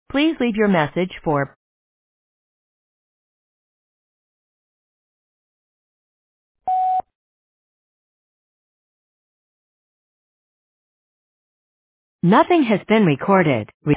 Please leave your message for nothing has been recorded.